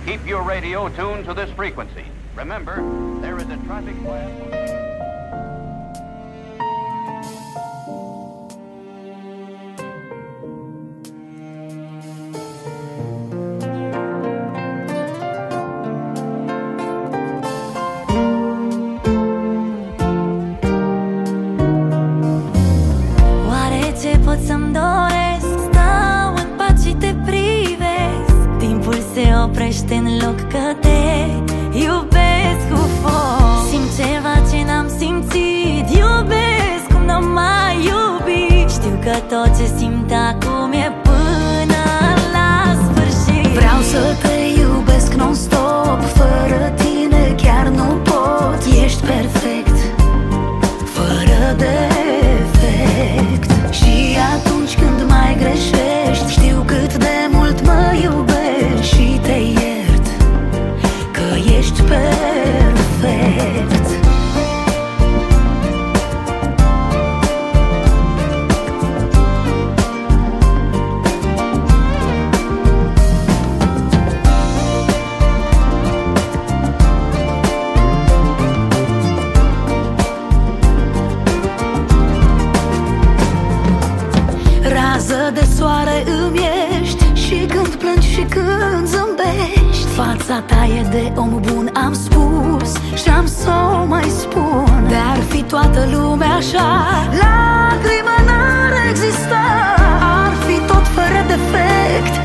Keep your radio tuned to this frequency. Remember, there is a traffic plan. Oare ce pot să-mi doresc? Stau în pace și te privesc. Timpul se oprește în loc că te iubesc cu foc. Simt ceva ce n-am simțit. Iubesc cum n-am mai iubit. Știu că tot ce simt acum e până la sfârșit. Vreau să te iubesc non-stop. Fără tine chiar nu pot. Ești perfect, fără defect. Și atunci când mai greșești, știu cât de mult mă iubești. Și te iert că ești perfect. Rază de soare îmi ești. Și când plângi și când zâmbești. Fața ta e de om bun, am spus și am să o mai spun. De-ar fi toată lumea așa, lacrimă n-ar exista. Ar fi tot fără defect.